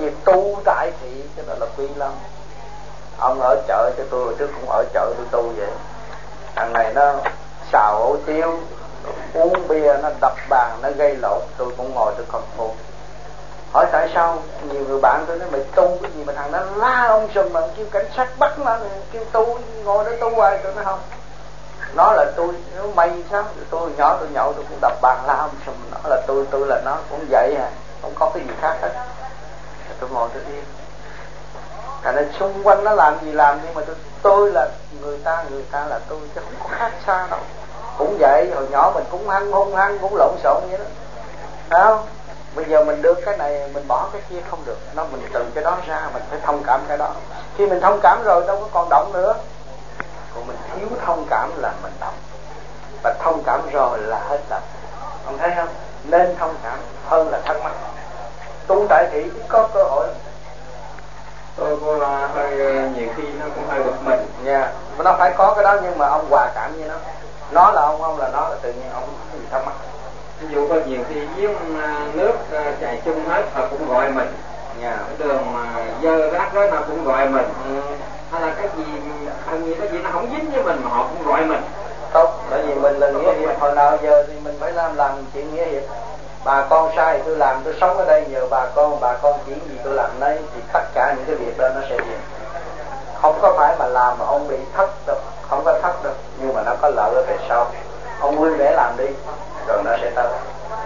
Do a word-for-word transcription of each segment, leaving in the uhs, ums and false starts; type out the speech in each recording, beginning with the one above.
vì tu tại thị cái đó là quý lắm. Ông ở chợ cho tôi, hồi trước cũng ở chợ tôi tu vậy. Thằng này nó xào hủ tiếu, uống bia, nó đập bàn, nó gây lộn, tôi cũng ngồi tôi không phục. Hỏi tại sao? Nhiều người bạn tôi nói mày tu cái gì mà thằng đó la ông sùm mà kêu cảnh sát bắt nó, kêu tu, ngồi đó tu hoài. Tôi nói không, nó là tôi, nó mày sao? Tôi nhỏ tôi nhậu tôi cũng đập bàn la ông sùm, nó là tôi, tôi là nó, cũng vậy à, không có cái gì khác hết. Tôi ngồi tôi yên. Thành ra xung quanh nó làm gì làm, nhưng mà tôi, tôi là người ta, người ta là tôi, chứ không có khác xa đâu. Cũng vậy, hồi nhỏ mình cũng hăng hung hăng, cũng lộn xộn vậy đó, phải không? Bây giờ mình được cái này, mình bỏ cái kia không được. Nó mình từ cái đó ra, mình phải thông cảm cái đó. Khi mình thông cảm rồi đâu có còn động nữa. Còn mình thiếu thông cảm là mình động. Và thông cảm rồi là hết động. Ông thấy không? Nên thông cảm hơn là thắc mắc. Tu tại thị có cơ hội. Tôi cô là hơi nhiều khi nó cũng hơi bực mình nha, yeah. Nó phải có cái đó, nhưng mà ông hòa cảm với nó. Nó là ông, ông là nó, là tự nhiên ông không có gì thắc mắc. Ví dụ có nhiều khi giếng nước chạy chung hết, họ cũng gọi mình nha, yeah. Cái đường mà dơ rác đó nó cũng gọi mình, ừ. Hay là cái gì, hình như cái gì nó không dính với mình mà họ cũng gọi mình. Tốt, bởi vì mình là nghĩa hiệp, hồi nào giờ thì mình phải làm làm chuyện nghĩa hiệp. Bà con sai tôi làm, tôi sống ở đây nhờ bà con, bà con chỉ gì tôi làm đấy, thì tất cả những cái việc đó nó sẽ hiện. Không có phải mà làm mà ông bị thất được, không có thất được, nhưng mà nó có lợi ở về sau. Ông vui vẻ làm đi, rồi nó sẽ tới.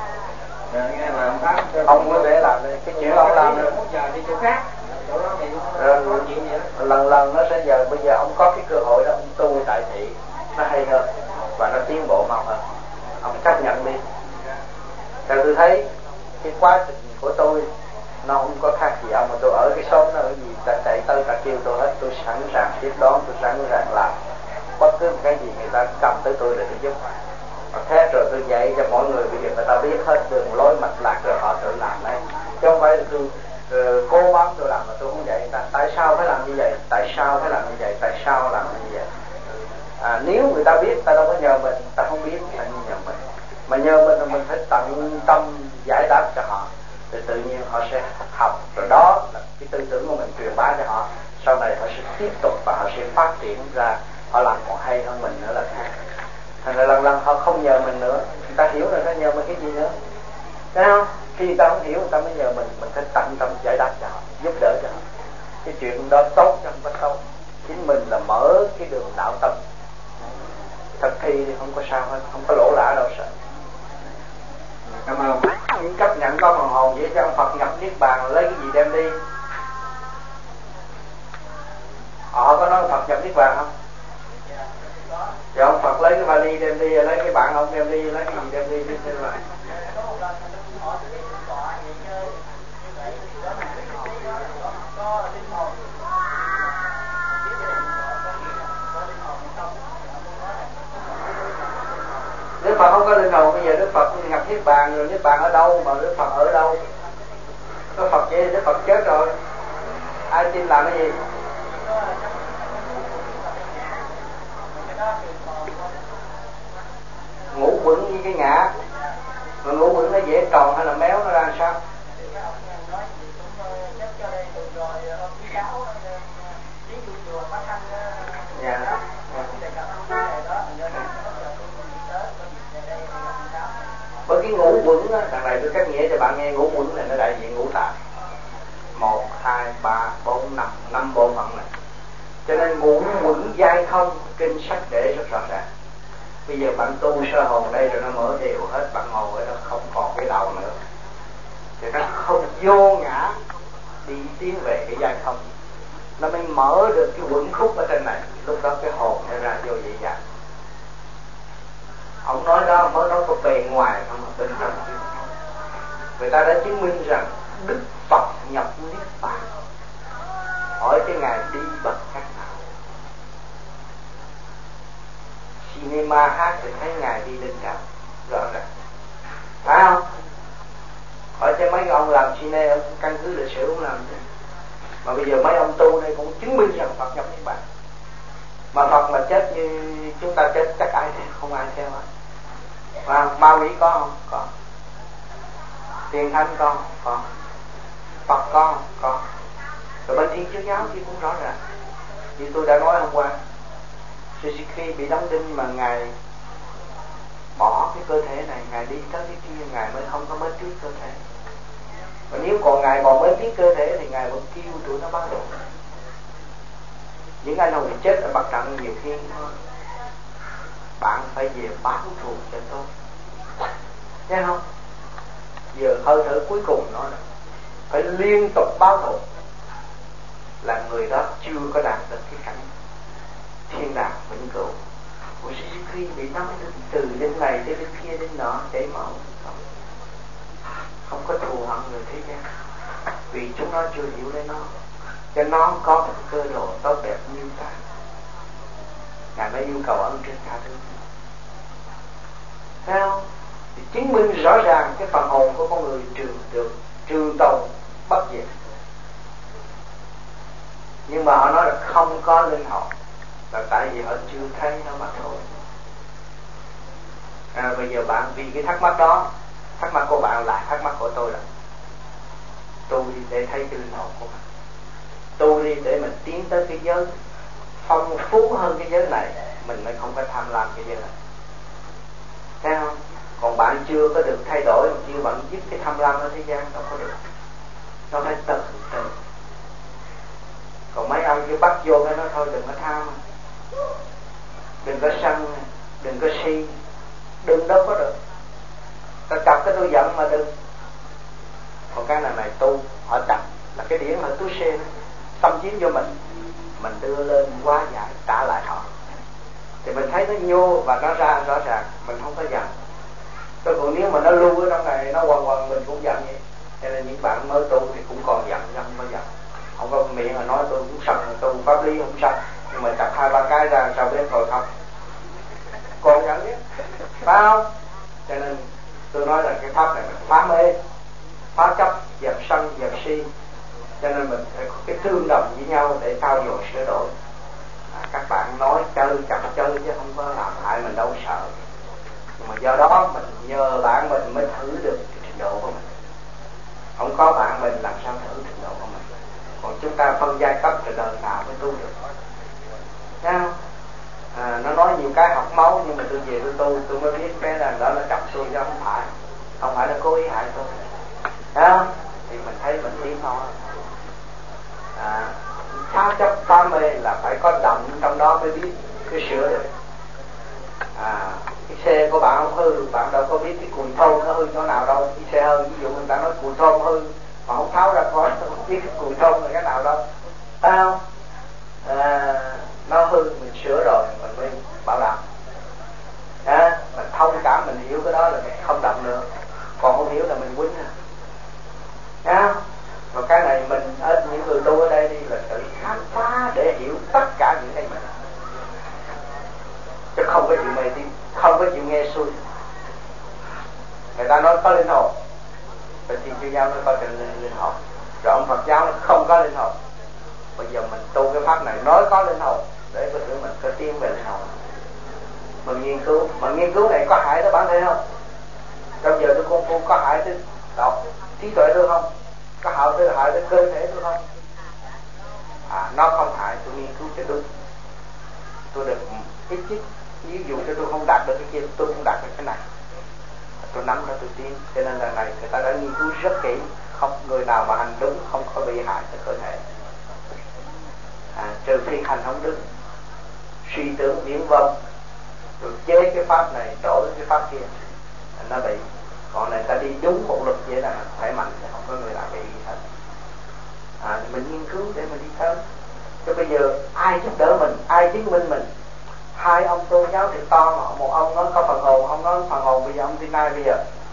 Ông vui vẻ làm đi, cái chuyện ông làm được. Rồi, lần lần nó sẽ giờ, bây giờ ông có cái cơ hội đó, ông tu tại thị, nó hay hơn và nó tiến bộ mau hơn. Ông chấp nhận đi. Theo tôi thấy cái quá trình của tôi nó không có khác gì ông, mà tôi ở cái xóm đó, ở gì ta chạy tới ta kêu tôi hết, tôi sẵn sàng tiếp đón, tôi sẵn sàng làm bất cứ một cái gì người ta cầm tới tôi để tôi giúp. Và thế rồi tôi dạy cho mọi người, bây giờ người ta biết hết đường lối mạch lạc rồi họ tự làm đấy, chứ không phải là tôi uh, cố bám tôi làm mà tôi không dạy người ta. Tại sao phải làm như vậy? Tại sao phải làm như vậy? Tại sao làm như vậy? À, nếu người ta biết, ta đâu có nhờ mình, ta không biết ta nhờ mình. Mà nhờ mình là mình phải tận tâm giải đáp cho họ, thì tự nhiên họ sẽ học. Rồi đó là cái tư tưởng của mình truyền bá cho họ, sau này họ sẽ tiếp tục và họ sẽ phát triển ra, họ làm còn hay hơn mình nữa là khác. Thành ra lần lần họ không nhờ mình nữa, người ta hiểu rồi, ta nhờ mình cái gì nữa, thấy không? Khi người ta không hiểu, người ta mới nhờ mình, mình phải tận tâm giải đáp cho họ, giúp đỡ cho họ. Cái chuyện đó tốt chứ không có xấu, chính mình là mở cái đường đạo tâm. Thật thi thì không có sao hết, không có lỗ lã đâu sợ. Cảm ơn. Chấp nhận có phần hồn vậy cho ông Phật nhập niết bàn, lấy cái gì đem đi? Họ có nói Phật nhập niết bàn không? Thì ông Phật lấy cái vali đem đi, lấy cái bạn ông đem đi, lấy cái gì đem đi đi thế rồi. Đức Phật không có linh hồn, bây giờ Đức Phật nhập niết bàn rồi, niết bàn ở đâu mà Đức Phật ở đâu? Đức Phật vậy, Đức Phật chết rồi, ai tin làm cái gì? Ngũ quẩn như cái ngã, mà ngũ quẩn nó dễ tròn hay là méo, nó ra sao? Dạ. Bởi cái ngũ quẩn á, đằng này tôi cách nghĩa cho bạn nghe, ngũ quẩn này nó đại diện ngũ tạng, một, hai, ba, bốn, năm, năm bộ phận này. Cho nên ngũ quẩn giai thông, kinh sách để rất rõ ràng. Bây giờ bạn tu sơ hồn đây rồi nó mở đều hết, bạn ngồi ở đó không còn cái đầu nữa, thì nó không vô ngã đi tiến về cái giai thông, nó mới mở được cái quẩn khúc ở trên này. Lúc đó cái hồn nó ra vô dễ dàng. Ông nói đó mới nói có bề ngoài không, mà bên trong người ta đã chứng minh rằng Đức Phật nhập niết bàn. Hỏi cái ngài đi bằng cách nào? Cinema hát thì thấy ngài đi lên cao rõ ràng, phải không? Hỏi cho mấy ông làm cine, căn cứ lịch sử cũng làm chứ. Mà bây giờ mấy ông tu đây cũng chứng minh rằng Phật nhập niết bàn. Mà Phật mà chết như chúng ta chết chắc ai theo, không ai theo à? Mà ma quỷ có không? Có. Tiền thanh có không? Có. Phật có có. Rồi bên Thiên Chúa giáo thì cũng rõ ràng. Như tôi đã nói hôm qua, sư khi bị đóng đinh mà Ngài bỏ cái cơ thể này, Ngài đi tới cái kia, Ngài mới không có mến tiếc cơ thể. Và nếu còn Ngài còn mến tiếc cơ thể thì Ngài vẫn kêu tụi nó báo độ. Những anh hùng chết ở mặt trận nhiều khi bạn phải về báo thù cho tôi, nghe không? Giờ hơi thở cuối cùng nó là phải liên tục báo thù, là người đó chưa có đạt được cái cảnh thiên đàng vĩnh cửu. Của khi bị đóng từ đến này đến kia đến nọ chảy máu, không, không có thù hận người thế gian, vì chúng nó chưa hiểu lấy nó, cho nó có một cơ đồ tốt đẹp như ta. Ngài mới yêu cầu ân trên tha thứ. Thấy không? Thì chứng minh rõ ràng cái phần hồn của con người trường được trường tồn bất diệt. Nhưng mà họ nói là không có linh hồn, là tại vì họ chưa thấy nó mà thôi. À, bây giờ bạn vì cái thắc mắc đó, thắc mắc của bạn lại thắc mắc của tôi là tu đi để thấy cái linh hồn của mình, tu đi để mình tiến tới cái giới phong phú hơn cái giới này, mình mới không có tham lam cái giới này. Thấy không? Còn bạn chưa có được thay đổi, chưa bạn dứt cái tham lam ở thế gian đâu có được. Nó phải từ từ. Còn mấy ông cứ bắt vô cái nó thôi đừng có tham, đừng có sân, đừng có si, đừng đâu có được. Ta chọc cái tôi giận mà đừng. Còn cái này này tu, họ chặt là cái điển là tu sen xâm chiếm vô mình, mình đưa lên hóa giải trả lại họ, thì mình thấy nó nhô và nó ra rõ ràng, mình không có giận. Tôi còn nếu mà nó lưu ở trong này, nó quằn quằn mình cũng giận vậy. Cho nên những bạn mới tu thì cũng còn giận, không có giận, không có miệng là nói tôi cũng sân, tôi pháp lý không sân, nhưng mà chặt hai ba cái ra sau đến rồi không còn giận chứ, phải không? Cho nên tôi nói là cái pháp này mình phá mê, phá chấp, dẹp sân, dẹp si. Cho nên mình phải có cái tương đồng với nhau để trao dồi sửa đổi. À, các bạn nói chơi chặt chơi chứ không có làm hại mình đâu sợ. Nhưng mà do đó mình nhờ bạn mình mới thử được cái trình độ của mình. Không có bạn mình làm sao thử trình độ của mình. Còn chúng ta phân giai cấp từ đời nào mới tu được. Thấy không? À, nó nói nhiều cái học máu, nhưng mà tôi về tôi tu tôi mới biết cái là đó là chọc tôi chứ không phải. Không phải là cố ý hại tôi. Thấy không? Thì mình thấy mình tiến thôi. À, phá chấp phá mê là phải có động trong đó mới biết cái sửa được. À, cái xe của bạn không hư, bạn đâu có biết cái cùi thôn nó hư chỗ nào đâu. Cái xe hơi, ví dụ người ta nói cùi thôn hư mà không tháo ra coi, không biết cái cùi thôn là cái nào đâu, phải không? À, nó hư mình sửa rồi mình mới bảo đảm. À, mình thông cảm, mình hiểu cái đó là mình không động nữa, còn không hiểu là mình quýnh à. À, và cái này mình ở những người tu ở đây đi là tự khám phá để hiểu tất cả những cái mình, chứ không có chịu mê tín, không có chịu nghe xuôi. Người ta nói có linh hồn, bên Thiên Chúa giáo nó có linh, linh hồn, rồi ông Phật giáo nó không có linh hồn. Bây giờ mình tu cái pháp này nói có linh hồn để có thể mình có tiến về linh hồn. Mình nghiên cứu, mà nghiên cứu này có hại tới bản thân không? Trong giờ tôi công phu có hại tới đọc trí tuệ tôi không? Có hại tới hại tới cơ thể tôi không? À, nó không hại, tôi nghiên cứu cho đúng. Tôi được ít chứ, ví dụ cho tôi không đạt được cái kia, tôi không đạt được cái này, tôi nắm nó tôi tiến. Cho nên là này người ta đã nghiên cứu rất kỹ, không người nào mà hành đúng không có bị hại tới cơ thể. À, trừ khi hành không đúng, suy tưởng viễn vông, rồi chế cái pháp này đổi cái pháp kia, nó bị. Còn này ta đi đúng một luật vậy là khỏe mạnh, không có người nào bị gì hết. À, mình nghiên cứu để mình đi tới. Chứ bây giờ ai giúp đỡ mình, ai chứng minh mình? Hai ông tôn giáo thì to mà một ông nói có phần hồn, ông nói phần hồn, bây giờ ông tin ai bây giờ?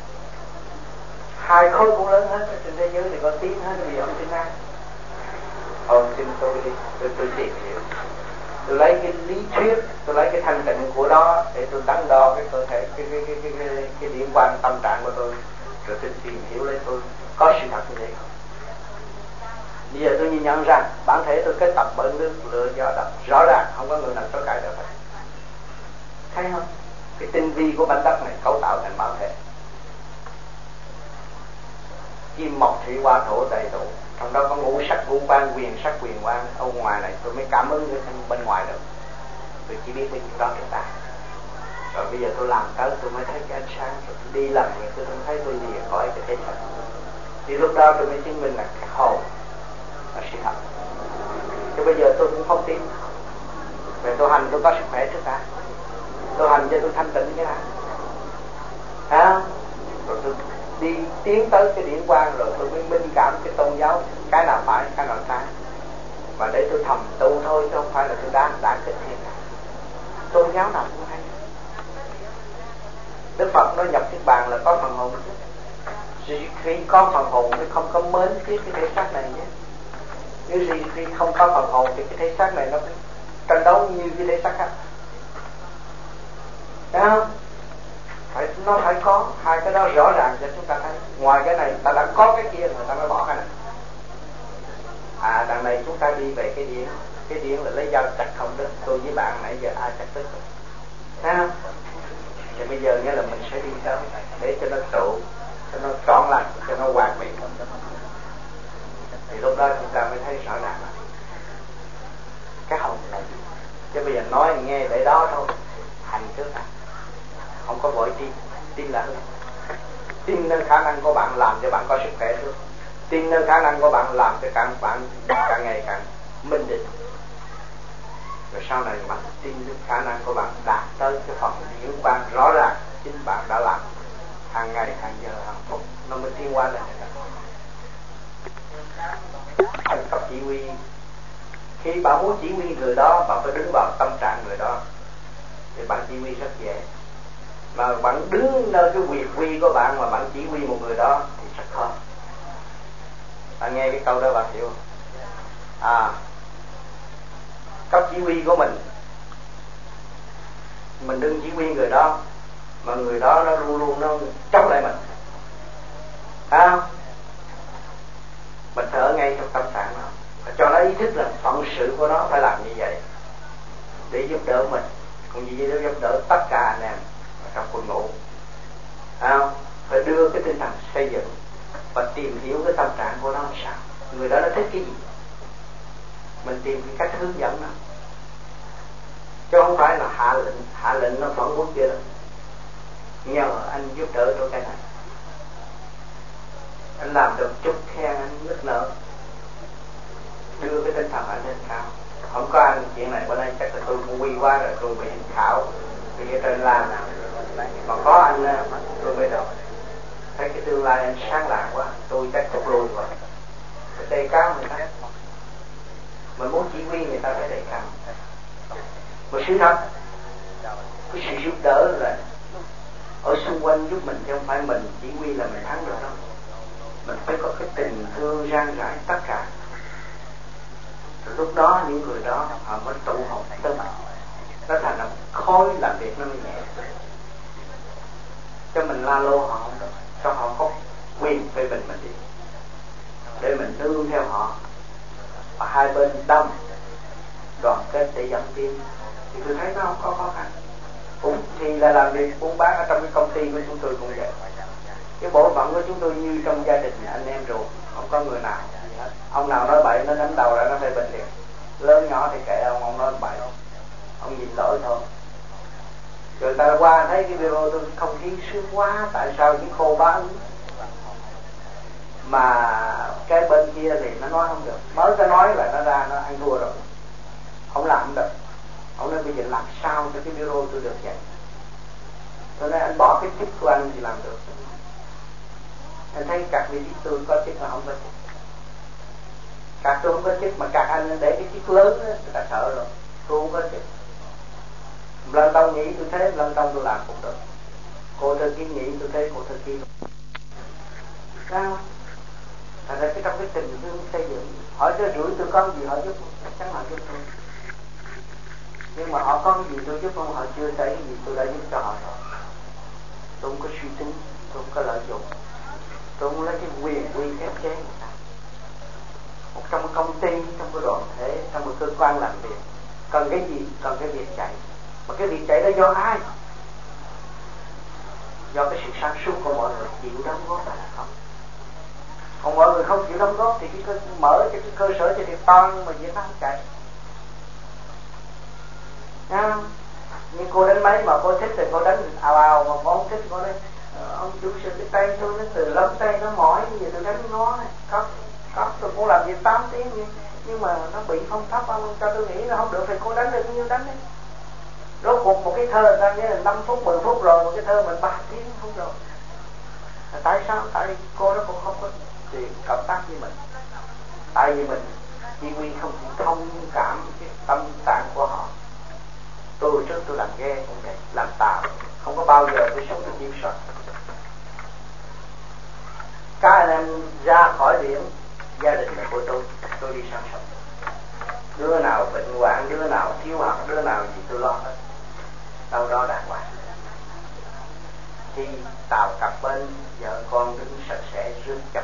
Hai khối cũng lớn hết, trên thế giới thì có tiếng hết, bây giờ ông tin ai? Ông xin tôi đi, tôi, tôi tìm hiểu, tôi lấy cái lý thuyết, tôi lấy cái thanh tịnh của đó để tôi đắn đo cái cơ thể, cái cái cái cái cái, cái liên quan tâm trạng của tôi, rồi tôi tìm hiểu lấy tôi có sự thật như thế không. Bây giờ tôi nhìn nhận rằng bản thể tôi kết tập bởi nước lửa gió độc, rõ ràng không có người nào chối cãi được hết. Thấy không? Cái tinh vi của mảnh đất này cấu tạo thành bản thể. Kim mộc thủy hỏa thổ đầy đủ, Trong đó có ngũ sắc ngũ quan, quyền sắc quyền quan. Ở ngoài này tôi mới cảm ứng được bên ngoài được. Tôi chỉ biết cái chuyện đó trước ta. Rồi bây giờ tôi làm tới tôi mới thấy cái ánh sáng. Rồi tôi đi lần rồi tôi không thấy tôi lìa khỏi cái thế thật. Thì lúc đó tôi mới chứng minh là cái hồn là sự thật. Chứ bây giờ tôi cũng không tin. Về tôi hành tôi có sức khỏe trước ta. Tôi hành cho tôi thanh tịnh cái nào. À, rồi tôi đi tiến tới cái điển quang rồi tôi mới minh cảm cái tôn giáo cái nào phải cái nào sai. Và để tôi thầm tu thôi chứ không phải là tôi đã đã kích thiệt. Tôn giáo nào cũng hay. Đức Phật nói nhập cái bàn là có phần hồn. Khi có phần hồn thì không có mến tiếc cái thể xác này nhé. Nếu gì khi không có phần hồn thì cái thể xác này nó tranh đấu như cái thể xác khác. Thấy không? Phải, nó phải có hai cái đó rõ ràng cho chúng ta thấy. Ngoài cái này ta đã có cái kia người ta mới bỏ cái này. À đằng này chúng ta đi về cái điển. Cái điển là lấy dao chặt không đứt. Tôi với bạn nãy giờ ai chặt đứt rồi. Thấy không? Thì bây giờ nghĩa là mình sẽ đi tới để cho nó trụ, cho nó trọn lành, cho nó hoàn mỹ. Thì lúc đó chúng ta mới thấy rõ ràng là cái hồn này. Chứ bây giờ nói nghe để đó thôi. Hành trước à. Không có vội tin. Tin là hơn. Tin nơi khả năng của bạn làm cho bạn có sức khỏe trước. Tin nơi khả năng của bạn làm cho các bạn càng ngày càng minh định. Rồi sau này bạn tin nơi khả năng của bạn đạt tới cái phần điển quang rõ ràng chính bạn đã làm hàng ngày hàng giờ hàng phút nó mới tiến qua lên. Thành cấp chỉ huy. Khi bạn muốn chỉ huy người đó, bạn phải đứng vào tâm trạng người đó thì bạn chỉ huy rất dễ. Mà bạn đứng nơi cái quyền quy của bạn mà bạn chỉ huy một người đó thì rất khó. Bạn nghe cái câu đó bạn hiểu không? À, cấp chỉ huy của mình, mình đừng chỉ huy người đó mà người đó nó luôn luôn nó chống lại mình. Thấy không? Mình thở ngay trong tâm trạng nó, cho nó ý thức là phận sự của nó phải làm như vậy để giúp đỡ mình, cũng như để giúp đỡ tất cả anh em trong quân ngũ. À, phải đưa cái tinh thần xây dựng và tìm hiểu cái tâm trạng của nó làm sao, người đó nó thích cái gì, mình tìm cái cách hướng dẫn nó, chứ không phải là hạ lệnh hạ lệnh nó vẫn muốn kia đâu. Nhờ anh giúp đỡ tôi cái này, anh làm được chút khen anh nức nở, đưa cái tinh thần anh lên cao. Không có anh chuyện này bữa nay chắc là tôi quy quá rồi, tôi bị khảo bị ở trên làm nào mà có anh tôi mới được thấy cái tương lai anh sáng lạng quá, tôi chắc thúc lùi rồi, phải đề cao người ta. Mình muốn chỉ huy người ta phải đề cao. Một sự thật, cái sự giúp đỡ là ở xung quanh giúp mình chứ không phải mình chỉ huy là mình thắng được đâu. Mình phải có cái tình thương rang rải tất cả. Rồi lúc đó những người đó họ mới tụ họp tới mình, nó thành một khối làm việc nó mới nhẹ. Cho mình la lô họ không được, cho họ có quyền phê bình mình đi, để mình nương theo họ và hai bên đông đoàn kết để dẫn tiến. Thì tôi thấy nó không có khó khăn. Cũng thì là làm việc buôn bán ở trong cái công ty của chúng tôi cũng vậy. Cái bộ phận của chúng tôi như trong gia đình anh em ruột, không có người nào gì hết. Ông nào nói bậy nó đánh đầu ra nó phê bình liền. Lớn nhỏ thì kệ ông, ông nói bậy, ông nhìn lỗi thôi. Rồi ta qua thấy cái video tôi không khí sướng quá, tại sao chỉ khô bán mà cái bên kia thì nó nói không được, mới ta nói là nó ra nó ăn thua rồi, không làm không được. Ông nói bây giờ làm sao cho cái video tôi được vậy? Tôi nói anh bỏ cái chức của anh thì làm được. Anh thấy các vị tôi có chức mà không có chức, các tôi không có chức mà các anh để cái chức lớn đó, người ta sợ rồi. Tôi không có chức. Lần đầu nghĩ tôi thấy lần đầu tôi làm cũng được. Cô Thư Kim nghĩ tôi thấy cô Thư Kim sao? Thành ra cái trong cái tình thương xây dựng, hỏi cho rủi tôi có gì họ giúp, chắc chắn họ giúp tôi. Nhưng mà họ có cái gì tôi giúp không, họ chưa thấy cái gì tôi đã giúp cho họ rồi. Tôi không có suy tính, tôi không có lợi dụng, tôi không lấy cái quyền quy ép chế người ta. Một trong một công ty, trong một đoàn thể, trong một cơ quan làm việc, cần cái gì? Cần cái việc chạy. Mà cái việc chạy đó do ai? Do cái sự sáng suốt của mọi người chịu đóng góp là không. Còn mọi người không chịu đóng góp thì cái cơ, mở cho cái cơ sở cho việc to nhưng mà việc nó không chạy. Nha. Nhưng cô đánh máy mà cô thích thì cô đánh ào ào, mà cô không thích cô nói ông chủ sự cái tay tôi nó từ lắm tay nó mỏi như vậy tôi đánh nó này. Cóc, cóc tôi cũng làm việc tám tiếng nhưng, nhưng mà nó bị phong thấp ông cho tôi nghĩ nó không được thì cô đánh được nhiêu đánh đấy. Rốt cuộc một cái thơ người ta nghe là năm phút mười phút rồi, một cái thơ mình ba tiếng không rồi. Tại sao? Tại vì cô đó cũng không có chuyện cộng tác với mình. Tại vì mình chỉ huy không thông cảm cái tâm trạng của họ. Tôi trước tôi làm ghe cũng vậy, làm tàu không có bao giờ tôi sống được kiểm soát. Các anh em ra khỏi biển, gia đình là của tôi, tôi đi sang sông. Đứa nào bệnh hoạn, đứa nào thiếu học, đứa nào gì tôi lo hết. Đâu đó đàng hoàng. Khi tàu cập bên, vợ con đứng sạch sẽ rước chập.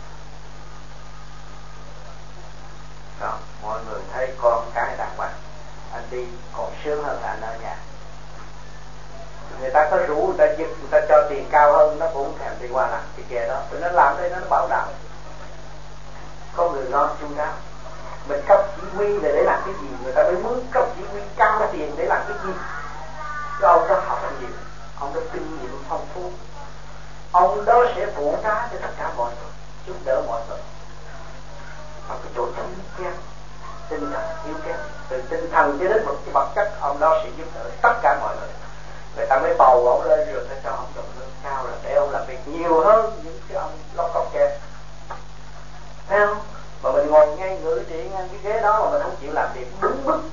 Đó, mọi người thấy con cái đàng hoàng. Anh đi còn sướng hơn anh ở nhà. Người ta có rủ người ta giúp, người ta cho tiền cao hơn, nó cũng thèm đi qua làm cái kia đó. Tụi nó làm đây nó bảo đảm. Có người lo chu đáo. Mình cấp chỉ huy là để làm cái gì? Người ta mới muốn cấp chỉ huy cao tiền để làm cái gì? Chứ ông đó học nhiều, ông đó kinh nghiệm phong phú, ông đó sẽ phụ tá cho tất cả mọi người, giúp đỡ mọi người. Ở cái chỗ thâm kém, tinh thần yếu kém, từ tinh thần cho đến một cái vật chất, ông đó sẽ giúp đỡ tất cả mọi người. Người ta mới bầu ông lên rồi ta cho ông đồng lương cao là để ông làm việc nhiều hơn những cái ông lót cọc kém. Thấy không? Mà mình ngồi ngay ngự trị ngang cái ghế đó mà mình không chịu làm việc đúng mức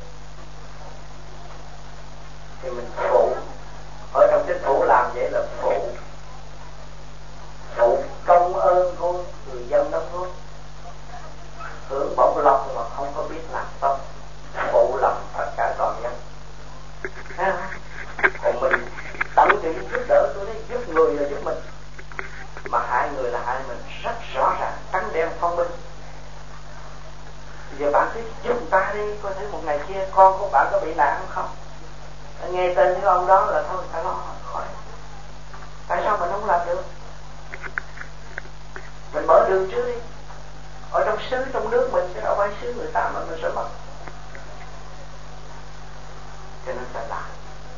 thì mình phụ. Ở trong chính phủ làm vậy là phụ, phụ công ơn của người dân đó thôi, hưởng bổng lộc mà không có biết làm tốt, phụ lòng tất cả toàn dân. Còn mình tận tình giúp đỡ, tôi thấy giúp người là giúp mình, mà hại người là hại mình rất rõ ràng, trắng đen phân minh. Giờ bạn cứ giúp ta đi, coi thấy một ngày kia con của bạn có bị nạn không? Nghe tên cái ông đó là thôi phải lo khỏi. Tại sao mình không làm được? Mình mở đường trước đi. Ở trong xứ, trong nước mình chứ đâu phải xứ người ta mà mình sẽ mất. Cho nên phải làm,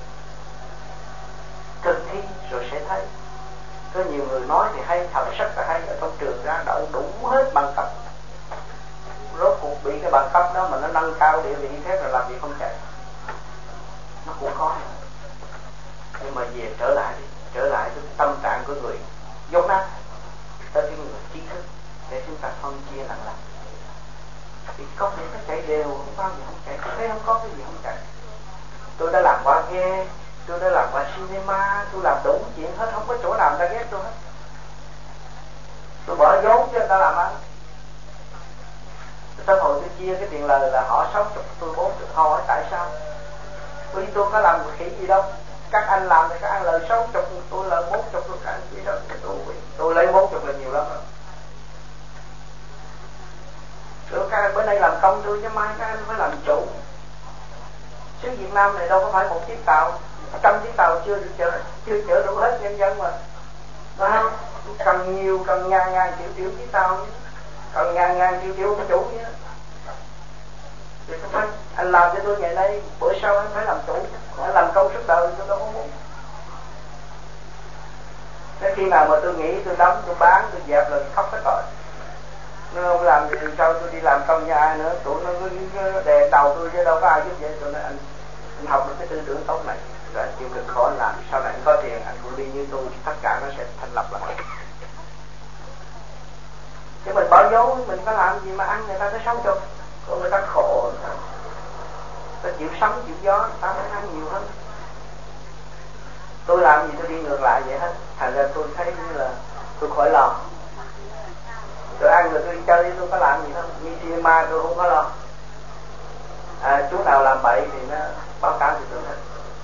thực thi rồi sẽ thấy. Có nhiều người nói thì hay, thật rất là hay, ở trong trường ra đậu đủ hết bằng cấp, rốt cuộc bị cái bằng cấp đó mà nó nâng cao địa vị thế rồi làm gì không chạy. Nó cũng có. Nhưng mà về trở lại đi, trở lại với tâm trạng của người dốt nát tới cái người trí thức để chúng ta phân chia lần lần. Thì có thể nó chạy đều, không bao giờ không chạy. Tôi thấy không có cái gì không chạy. Tôi đã làm qua ghe, tôi đã làm qua cinema, tôi làm đủ chuyện hết, không có chỗ nào người ta ghét tôi hết. Tôi bỏ vốn cho người ta làm ăn. Tới hồi tôi chia cái tiền lời là họ sáu chục, tôi bốn chục. Họ hỏi tại sao? Bởi vì tôi có làm khỉ gì đâu. Các anh làm thì các anh lời sáu chục, tôi lời bốn chục, tôi các anh gì đâu. Tôi, tôi lấy bốn chục là nhiều lắm rồi. Rồi các anh bữa nay làm công tôi chứ mai các anh phải làm chủ. Xứ Việt Nam này đâu có phải một chiếc tàu, trăm chiếc tàu chưa được chở, chưa chở đủ hết nhân dân mà. Phải không? Cần nhiều, cần ngàn ngàn triệu triệu chiếc tàu, cần ngàn ngàn triệu triệu cái chủ vậy đó. Thì không, anh làm cho tôi ngày nay, bữa sau anh phải làm chủ, anh làm công suốt đời tôi đâu có muốn. Thế khi nào mà tôi nghĩ tôi đóng, tôi bán, tôi dẹp là khóc hết rồi. Nó không làm gì sao tôi đi làm công cho ai nữa, tụi nó cứ đè đầu tôi chứ đâu có ai giúp vậy. Tôi nói anh, anh học được cái tư tưởng tốt này, rồi anh chịu cực khổ anh làm, sau này anh có tiền anh cũng đi như tôi, tất cả nó sẽ thành lập lại. Chứ mình bỏ vốn, mình có làm gì mà ăn người ta tới sống cho, còn người ta khổ, người ta, người ta chịu sóng, chịu gió, người ta phải ăn nhiều hơn. Tôi làm gì tôi đi ngược lại vậy hết, thành ra tôi thấy như là tôi khỏi lo. Tôi ăn rồi tôi đi chơi, tôi có làm gì đâu, như cinema tôi không có lo. À, chú nào làm bậy thì nó báo cáo thì tôi thích.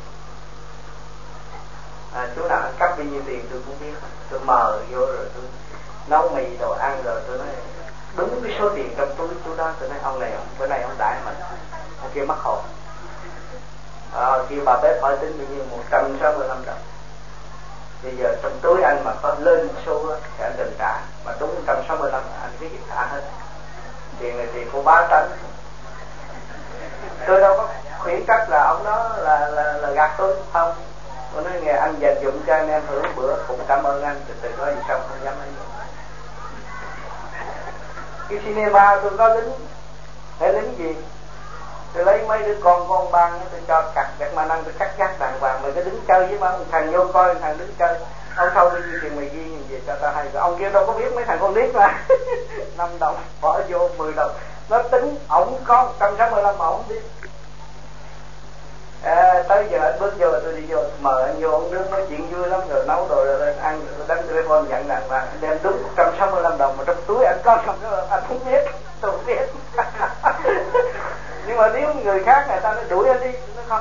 À, chú nào cấp bao nhiêu tiền tôi cũng biết, tôi mờ vô rồi tôi nấu mì đồ ăn rồi tôi nói đúng cái số tiền trong túi chú đó, tôi nói ông này bữa nay ông đãi mình, ông kia mất hồn. À, kêu bà bếp hỏi tính bao nhiêu, một trăm sáu mươi lăm đồng. Bây giờ trong túi anh mà có lên số thì anh đừng trả, mà đúng một trăm sáu mươi lăm anh biết gì thả hết. Tiền này tiền của bá tánh. Tôi đâu có khuyến trách là ông đó là là, là gạt tôi không. Tôi nói nghe anh dành dụng cho anh em hưởng bữa cũng cảm ơn anh, từ từ nói gì xong không dám nói. Cái cinema tôi có lính, để lính gì? Tôi lấy mấy đứa con con băng tôi cho cắt gạt mà năng tôi cắt gác đàng hoàng, mày cứ đứng chơi với mà thằng vô coi thằng đứng chơi. Ông sau tôi ghi tiền mày ghi gì về cho tao hay. Ông kia đâu có biết mấy thằng con nít mà năm đồng bỏ vô mười đồng. Nó tính ổng có một trăm sáu mươi lăm mà ổng biết. À, tới giờ anh bước vô tôi đi vô mời anh vô ông nước nói chuyện vui lắm rồi nấu đồ rồi lên ăn rồi đánh telephone nhận rằng là anh đem đúng một trăm sáu mươi lăm đồng mà trong túi anh có xong đó anh không biết, tôi không biết. Nhưng mà nếu người khác người ta nói đuổi anh đi, nó không.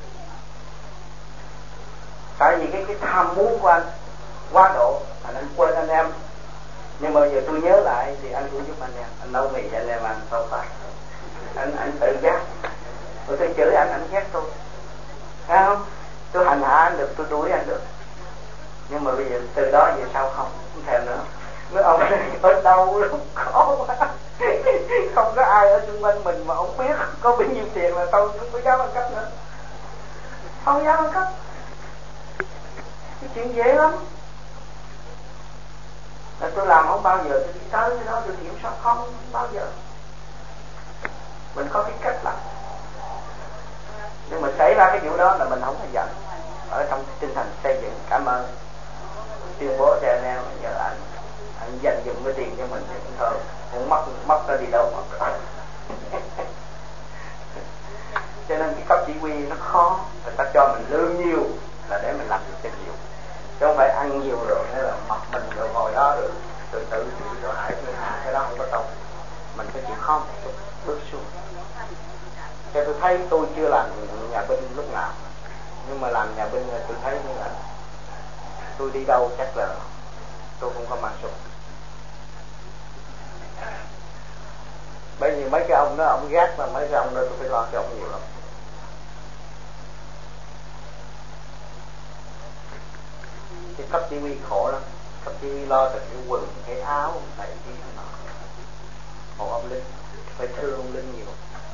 Tại vì cái cái tham muốn của anh quá độ, anh anh quên anh em. Nhưng mà giờ tôi nhớ lại thì anh cũng giúp anh em, anh nấu mì cho anh em ăn không phải. Anh anh tự giác. Rồi tôi chửi anh, anh ghét tôi. Thấy không? Tôi hành hạ anh được, tôi đuổi anh được. Nhưng mà bây giờ từ đó về sau không, không thèm nữa. Nói ông này ở đâu lắm, khó quá. Không có ai ở xung quanh mình mà ông biết có bao nhiêu tiền là tôi không có dám ăn cắp nữa. Không dám ăn cắp. Cái chuyện dễ lắm. Là tôi làm không bao giờ tôi đi tới cái đó tôi kiểm soát không bao giờ. Mình có cái cách làm. Nhưng mà xảy ra cái vụ đó là mình không có giận. Ở trong tinh thần xây dựng cảm ơn, tuyên bố cho anh em giờ anh anh dành dụng cái tiền cho mình thì cũng thôi, không mất mất nó đi đâu mà. Cho nên cái cấp chỉ huy nó khó, người ta cho mình lương nhiều là để mình làm việc cho nhiều, chứ không phải ăn nhiều rồi nên là mặc mình rồi ngồi đó rồi tự tự chịu rồi hại người hạ, cái đó không có tốt. Mình phải chịu khó một chút, bước xuống. Cho tôi thấy tôi chưa làm nhà binh lúc nào, nhưng mà làm nhà binh là tôi thấy như là tôi đi đâu chắc là tôi không có mang súng. Bởi vì mấy cái ông đó ông gác, mà mấy cái ông đó tôi phải lo cho ông nhiều lắm. Cái cấp chỉ huy khổ lắm. Cấp chỉ huy lo từ cái quần, cái áo, này kia nọ. Còn ông lính phải thương ông lính nhiều.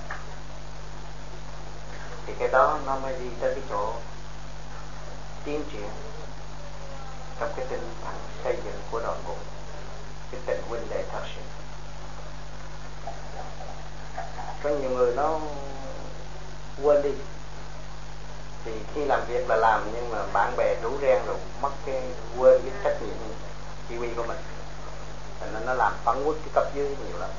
Thì cái đó nó mới đi tới cái chỗ tiến triển trong cái tinh thần xây dựng của đội ngũ, cái tình huynh đệ thật sự. Có nhiều người nó quên đi, thì khi làm việc là làm, nhưng mà bạn bè rủ ren rồi mất cái quên cái trách nhiệm chỉ huy của mình, cho nên nó làm phản quốc cái cấp dưới nhiều lắm.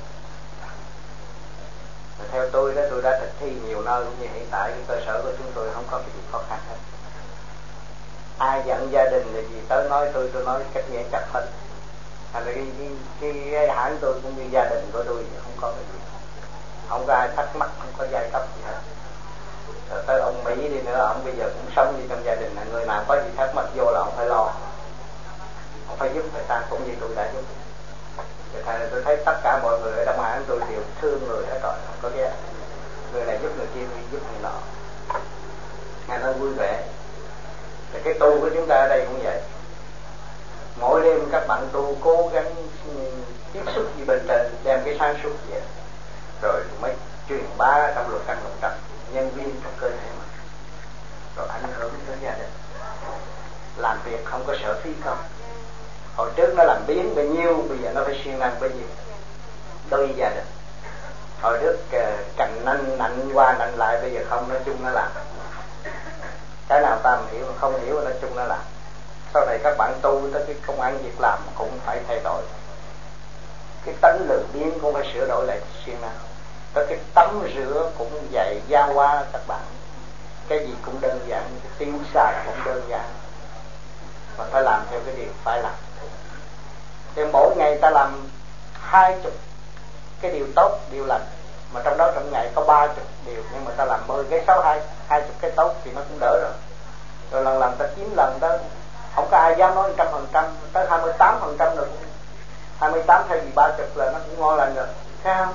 Và theo tôi đó, tôi đã thực thi nhiều nơi cũng như hiện tại cái cơ sở của chúng tôi không có cái gì khó khăn hết. Ai giận gia đình thì gì tới nói tôi, tôi nói cách nhẹ chặt hết. Thành ra cái, cái, cái, cái hãng tôi cũng như gia đình của tôi không có cái gì, không có ai thắc mắc, không có giai cấp gì hết. Rồi tới ông Mỹ đi nữa, ông bây giờ cũng sống như trong gia đình, là người nào có gì thắc mắc vô là ông phải lo, ông phải giúp người ta cũng như tôi đã giúp. Thì thành ra tôi thấy tất cả mọi người ở trong hãng tôi đều thương người hết rồi, không có ghét. Người này giúp người kia, người giúp người nọ, nghe nó vui vẻ. Thì cái tu của chúng ta ở đây cũng vậy. Mỗi đêm các bạn tu cố gắng tiếp xúc với bên trên, đem cái sáng suốt về, rồi mới truyền bá trong luật căn luật trật, nhân viên trong cơ thể mình, rồi ảnh hưởng đến gia đình. Làm việc không có sợ phí công. Hồi trước nó làm biến bao nhiêu, bây giờ nó phải siêng năng bao nhiêu. Đôi gia đình. Hồi trước cành nanh nạnh qua nạnh lại, bây giờ không, nói chung nó làm. Cái nào ta hiểu, không hiểu, nói chung nó làm. Sau này các bạn tu tới cái công ăn việc làm cũng phải thay đổi. Cái tánh lười biếng cũng phải sửa đổi lại siêng năng. Tới cái tắm rửa cũng vậy, giao qua các bạn. Cái gì cũng đơn giản, cái tiêu xài cũng đơn giản. Mà phải làm theo cái điều phải làm. Thì mỗi ngày ta làm hai chục cái điều tốt, điều lành, mà trong đó trong ngày có ba chục điều, nhưng mà ta làm mười cái xấu, hai hai chục cái tốt thì nó cũng đỡ rồi. Rồi lần lần ta chín lần đó, không có ai dám nói trăm phần trăm, tới hai mươi tám phần trăm rồi, hai mươi tám thay vì ba chục là nó cũng ngon lành rồi, thấy không?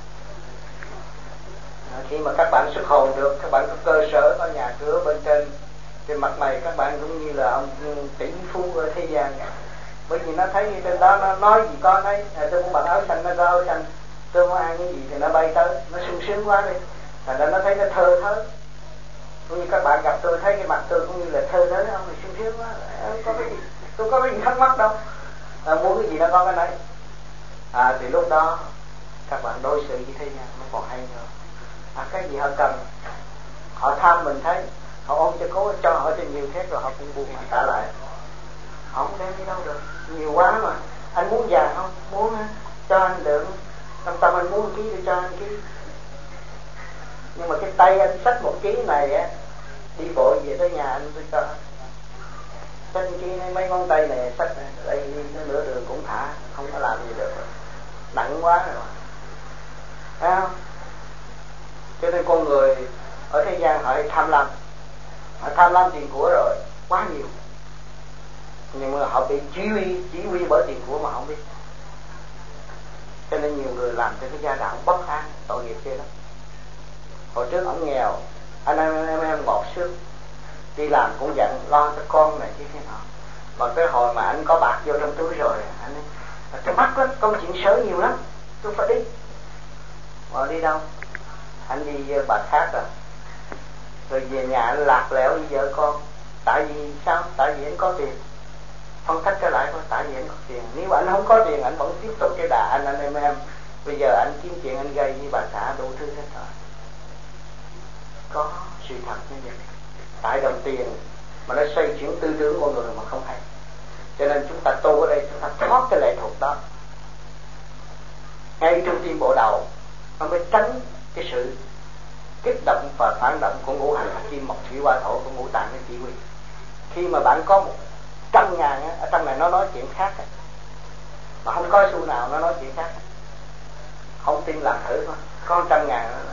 Khi mà các bạn xuất hồn được, các bạn có cơ sở, có nhà cửa bên trên, trên mặt mày các bạn cũng như là ông tỷ phú ở thế gian. Bởi vì nó thấy như trên đó nó nói gì con ấy, à, tôi muốn mặc áo xanh, nó có áo xanh, tôi muốn ăn cái gì thì nó bay tới, nó sung sướng quá đi. Thành ra nó thấy nó thơ thớ. Cũng như các bạn gặp tôi thấy cái mặt tôi cũng như là thơ thớ, ông này sung sướng quá, không có cái gì, tôi có cái gì thắc mắc đâu, à, muốn cái gì nó có cái này. À thì lúc đó các bạn đối xử với thế gian nó còn hay nữa. À, cái gì họ cần, họ tham mình thấy, họ ôm cho cố cho họ cho nhiều thế rồi họ cũng buông mà trả lại. Họ không đem đi đâu được, nhiều quá mà. Anh muốn vàng không? Muốn á, cho anh được. Tâm tâm anh muốn một ký thì cho anh ký. Nhưng mà cái tay anh xách một ký này á, đi bộ về tới nhà anh tôi cho. Xách ký này, mấy ngón tay này xách này, đây đi tới nửa đường cũng thả, không có làm gì được. Nặng quá rồi. Thấy không? Cho nên con người ở thế gian họ tham lam, họ tham lam tiền của rồi quá nhiều, nhưng mà họ bị chỉ huy chỉ huy bởi tiền của mà không biết. Cho nên nhiều người làm cho cái gia đạo bất an, tội nghiệp kia lắm. Hồi trước ông nghèo, anh em em em ngọt xương, đi làm cũng dặn lo cho con này chứ thế nào. Mà cái hồi mà anh có bạc vô trong túi rồi, anh ấy, tôi mắc lắm, công chuyện sớ nhiều lắm, tôi phải đi. Mà đi đâu? Anh đi với bà khác rồi. Rồi về nhà anh lạc lẽo với vợ con. Tại vì sao? Tại vì anh có tiền. Phân tích trở lại, tại vì anh có tiền. Nếu anh không có tiền, anh vẫn tiếp tục cái đà anh anh em em. Bây giờ anh kiếm chuyện anh gây với bà xã đủ thứ hết rồi. Có sự thật như vậy. Tại đồng tiền mà nó xoay chuyển tư tưởng con người mà không hay. Cho nên chúng ta tu ở đây, chúng ta thoát cái lệ thuộc đó. Ngay trong tim bộ đầu, nó mới tránh cái sự kích động và phản động của ngũ hành kim mộc thủy hỏa thổ của ngũ tạng cái chỉ huy. Khi mà bạn có một trăm ngàn á, ở trong này nó nói chuyện khác á, mà không có xu nào nó nói chuyện khác á. Không tin làm thử thôi, có trăm ngàn đó.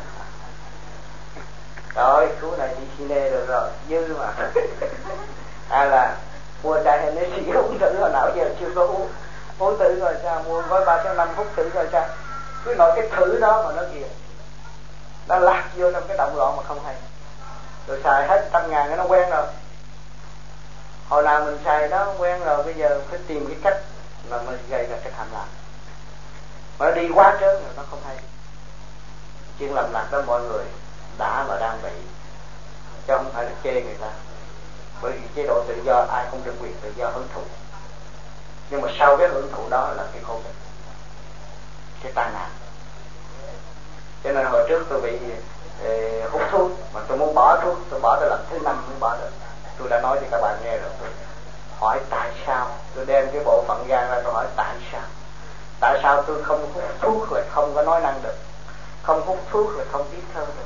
Rồi cứu này đi cine được rồi, dư mà. Hay là mua chai Hennessy uống thử hồi nào giờ chưa có uống, uống thử rồi sao, mua gói ba trăm năm hút thử rồi sao. Cứ nói cái thử đó mà nó kìa, nó lạc vô trong cái động loạn mà không hay. Rồi xài hết trăm ngàn nó quen rồi. Hồi nào mình xài nó quen rồi, bây giờ phải tìm cái cách mà mình gây ra cái tham lam. Mà nó đi quá trớn rồi nó không hay. Chuyện lầm lạc đó mọi người đã và đang bị, chứ không phải là chê người ta. Bởi vì chế độ tự do ai không được quyền tự do hưởng thụ. Nhưng mà sau cái hưởng thụ đó là cái khổ bệnh, cái tai nạn. Cho nên hồi trước tôi bị eh, hút thuốc, mà tôi muốn bỏ thuốc, tôi bỏ tới lần thứ năm mới bỏ được. Tôi đã nói cho các bạn nghe rồi. Tôi hỏi tại sao, tôi đem cái bộ phận gan ra tôi hỏi tại sao. Tại sao tôi không hút thuốc rồi không có nói năng được, không hút thuốc rồi không biết thơ được.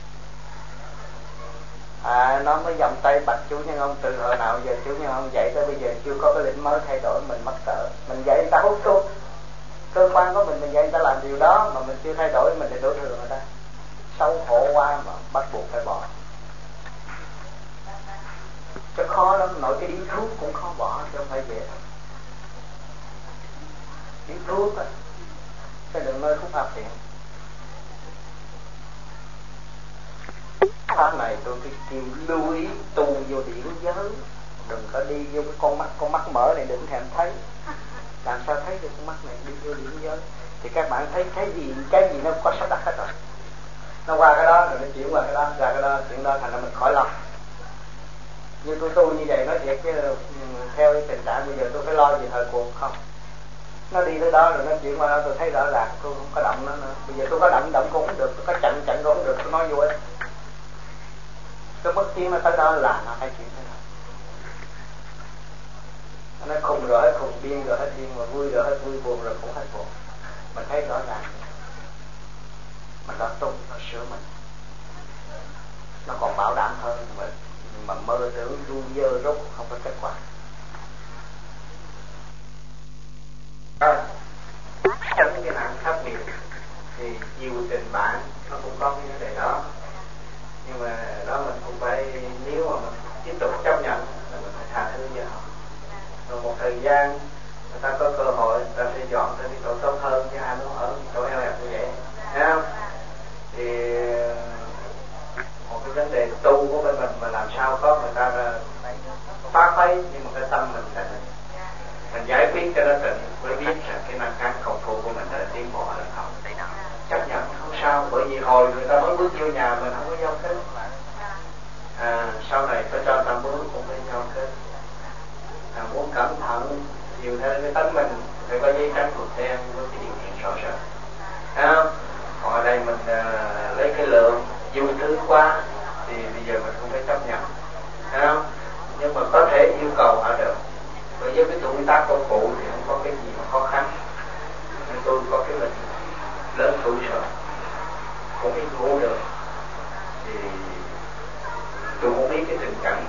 À, nó mới vòng tay bạch chủ nhân ông từ hồi nào giờ chủ nhân ông dạy tới bây giờ chưa có cái lĩnh mới thay đổi, mình mắc cỡ. Mình dạy người ta hút thuốc, cơ quan của mình mình dạy người ta làm điều đó mà mình chưa thay đổi, mình để đổ thừa người ta. Xấu hổ quá mà bắt buộc phải bỏ. Chứ khó lắm, nội cái điếu thuốc cũng khó bỏ, chứ không phải dễ đâu. Điếu thuốc á, cái đừng nơi khúc hạp điện. Tháng này tôi cái kêu lưu ý tu vô điển giới, đừng có đi vô cái con mắt con mắt mở này đừng thèm thấy. Làm sao thấy được con mắt này đi vô điển giới? Thì các bạn thấy cái gì cái gì nó có sắp đặt hết rồi. Nó qua cái đó rồi nó chuyển qua cái đó, ra cái đó, chuyện đó thành ra mình khỏi lòng. Như tôi tu như vậy nói thiệt chứ theo cái tình trạng bây giờ tôi phải lo gì thời cuộc không? Nó đi tới đó rồi nó chuyển qua đó tôi thấy rõ ràng tôi không có động nó nữa. Bây giờ tôi có động động cũng không được, tôi có chặn chặn cũng không được, tôi nói vô ích. Cái bất kỳ mà tới đó là nó phải chuyện thế nào. Nó khùng rồi hết khùng, điên rồi hết điên, mà vui rồi hết vui, buồn rồi cũng hết buồn. Mình thấy rõ ràng mình đã tu, nó sửa mình, nó còn bảo đảm hơn. Mà, mà mơ tưởng du dơ rốt không có kết quả. Trong cái nạn khắc nghiệt thì nhiều tình bạn nó cũng có cái vấn đề đó. Nhưng mà đó mình cũng phải, nếu mà mình tiếp tục chấp nhận là mình phải tha thứ với họ. Rồi một thời gian người ta có cơ hội, người ta sẽ dọn tới cái chỗ tốt hơn, chứ ai muốn ở chỗ eo hẹp như vậy, thấy không? Thì một cái vấn đề tu của bên mình mà làm sao có người ta phá phấy, nhưng mà cái tâm mình là mình giải quyết biết cho nó tịnh, mới biết là cái năng căn công phu của mình đã tiến bộ hay không. Chấp nhận không sao, bởi vì hồi người ta mới bước vô nhà mình không có giao kết. À, sau này có cho ta bước cũng phải giao kết. À, muốn cẩn thận nhiều hơn cái tánh mình phải có giấy trắng thuộc đen với cái điều kiện rõ ràng. À, còn ở đây mình à, lấy cái lượng dư thứ quá thì bây giờ mình không phải chấp nhận. À, nhưng mà có thể yêu cầu họ được. Bởi với cái tuổi tác công cụ thì không có cái gì mà khó khăn. Nên tôi có cái bệnh lớn tuổi rồi, cũng ít ngủ được, thì tôi muốn biết cái tình cảnh